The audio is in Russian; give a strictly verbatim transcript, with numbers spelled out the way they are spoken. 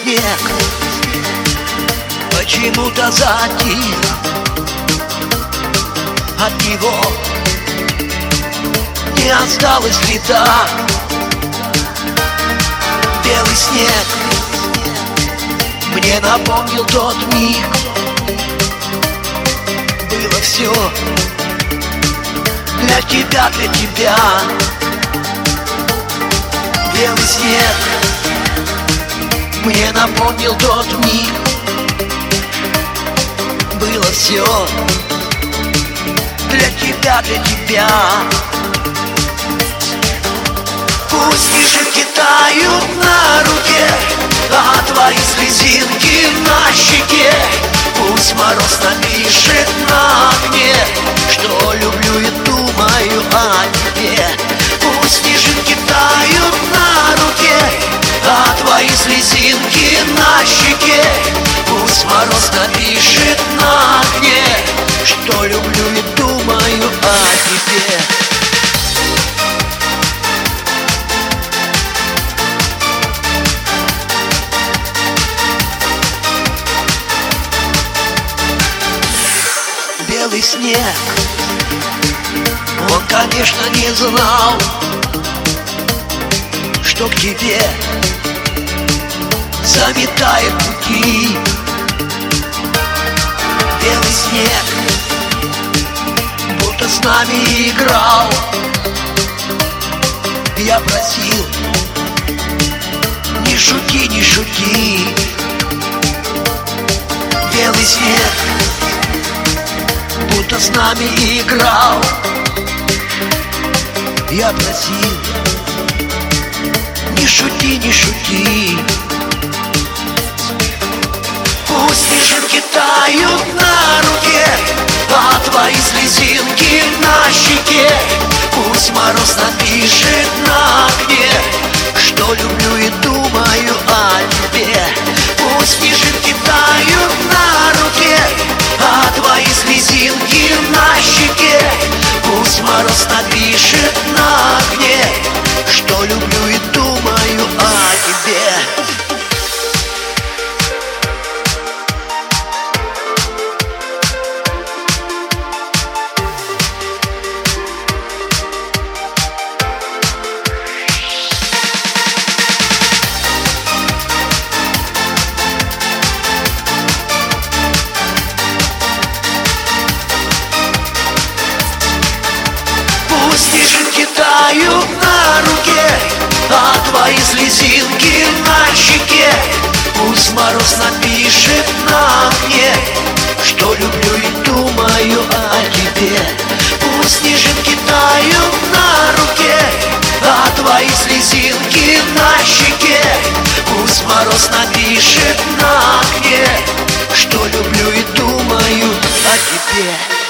снег почему-то затих. От него не осталось следа. Белый снег мне напомнил тот миг. Было все для тебя, для тебя. Белый снег мне напомнил тот миг. Было все для тебя, для тебя. Пусть снежинки тают на руке, а твои слезинки на щеке. Пусть мороз напишет на огне, что люблю и думаю о тебе. Пусть снежинки тают на руке, а твои слезинки на щеке. Пусть мороз напишет на огне, что люблю и думаю о тебе. Белый снег, он, конечно, не знал, что к тебе заметает пути. Белый снег будто с нами играл. Я просил, не шути, не шути. Белый снег будто с нами играл. Я просил, не шути, не шути. Пусть снежинки тают на руке, а твои слезинки на щеке. Пусть мороз напишет на огне, что люблю и думаю о тебе. Пусть снежинки тают на руке, а твои слезинки на щеке. Пусть мороз напишет на огне, что люблю и думаю о тебе. Пусть снежинки тают на руке, а твои слезинки на щеке. Пусть мороз напишет на огне, что люблю и думаю о тебе. Пусть снежинки тают на руке, а твои слезинки на щеке. Пусть мороз напишет на огне, что люблю и думаю о тебе.